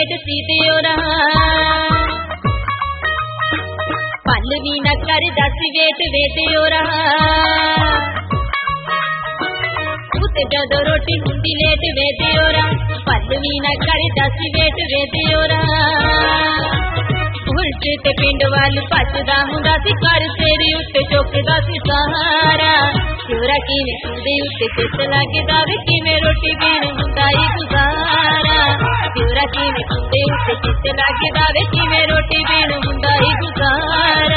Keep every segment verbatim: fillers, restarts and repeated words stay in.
wait सी दियोरा पल भी न कर दस वेट वे दियोरा उते जदों रोटी हुंदी लेट वे दियोरा पल भी न कर दस वेट वे दियोरा उल्टे ते पिंड वाल भजदा हुंदा सी घर तेरे उत्ते चुकदा सी सहारा दियोरा किवें हुंदे उत्ते चित लगदा वे किवें रोटी बीन हुंदा ई गुजारा दियोरा किवें हुंदे उत्ते चित लगदा वे किवें रोटी बीन हुंदा ई गुजारा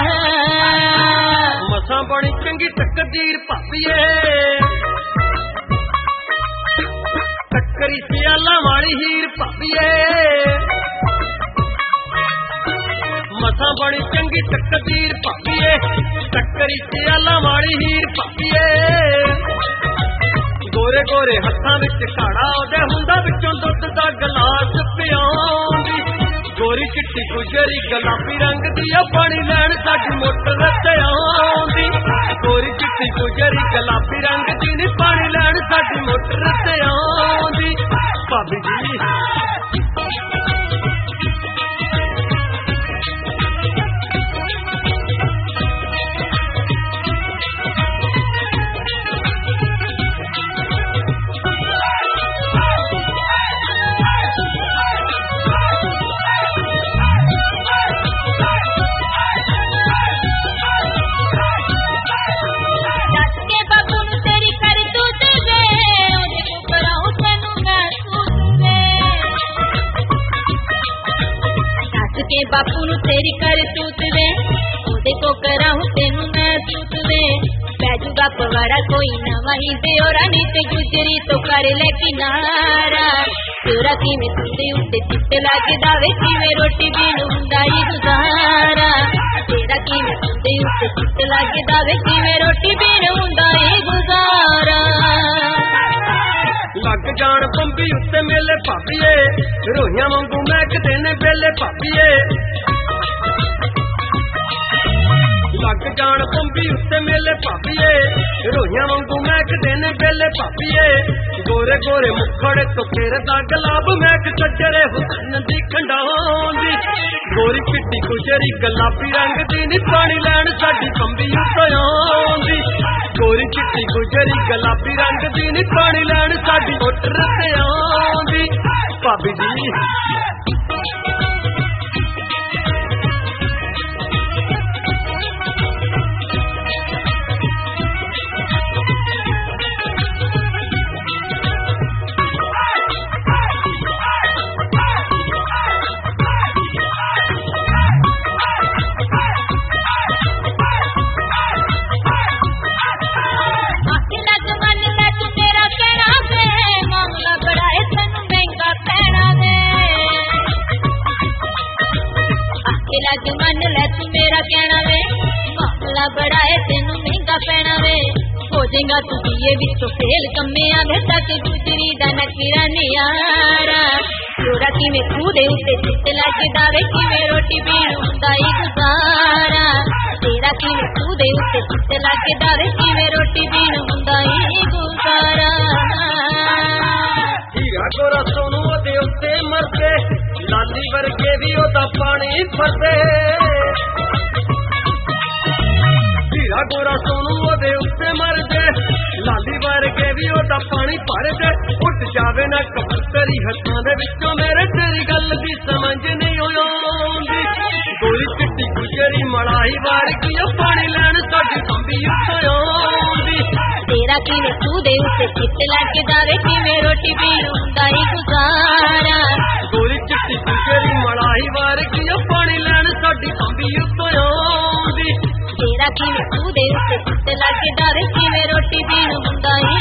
मसां बड़ी चंगी तकदीर भाभीए टक्करी सियाला वाली हीर भाभीए मसां बड़ी चंगी तकदीर भाभीए टक्करी सियाला वाली हीर भाभीए गोरे गोरे हत्थां विच घाड़ा ओदे हुंदा विचों दुध दा गलास पिआउंदी गोरी चिट्टी गुजरी गुलाबी रंग दी पानी लैण साडी मोटर ते आउंदी गोरी चिट्टी गुजरी गुलाबी रंग दी नी पानी लैण साडी मोटर ते आउंदी भाभी जी बापू नू तेरी कर तूत वे ओदे को कराऊं तेनू मैं सूत वे बैजूगा पवाड़ा कोई नवा ही दियोरा नी ते गुजरी तो कर ले किनारा दियोरा किवें तुंदे उत्ते चित लगदा वे किवें रोटी बीन हुंदा ई गुजारा तेरा किवें तुंदे उत्ते चित लगदा वे किवें रोटी बीन हुंदा ई गुजारा लग जान बंबी उत्ते मेले भाभीए रोहियां वांगू महकदे ने बेले भाभीए लग जान बंबी उत्ते मेले भाभीए रोहियां वांगू महकदे ने बेले भाभीए गोरे गोरे मुखड़े तो फिर दा गुलाब महक सजरे हुस्न दी खंडाउंदी गोरी चिट्टी गुजरी गुलाबी रंग दी नी पानी लैण साडी बंबी उत्ते आउंदी गोरी चिट्टी गुजरी गुलाबी रंग दी नी पानी लैण साडी मोटर ते आउंदी भाभी जी मन लै तू मेरा कहना वे मामला बड़ा है तेनू महंगा पैना वे हो जाएगा तू बीए विचों फेल कम्मियां दे तक गुजरी दा नखरा नियारा दियोरा किवें खूह दे उत्ते चित लगदा वे किवें रोटी बीन हुंदा ई गुजारा तेरा किवें खूह दे उत्ते चित लगदा वे किवें रोटी बीन हुंदा ई गुजारा हीरा गोरा सोनू ओदे उत्ते मरदे लाली वर्गे भी ओदा पानी भरदे हीरा गोरा सोनू ओदे उत्ते मरदे लाली वर्गे भी ओदा पानी भरदे उठ जावे ना कबूतरी हत्थां दे विचों मेरे तेरी गल दी समझ नहीं आउंदी गोरी चिट्टी गुजरी मड़ाई वर्गी पानी लैण साडी बंबी उत्ते आउंदी तेरा किवें खूह दे उत्ते चित लगदा वे किवें रोटी बीन हुंदा ई गुजारा गोरी चिट्टी गुजरी मड़ाई वर्गी पानी लैण साडी बंबी उत्ते आउंदी तेरा किवें खूह दे उत्ते चित लगदा वे किवें रोटी बीन हुंदा ई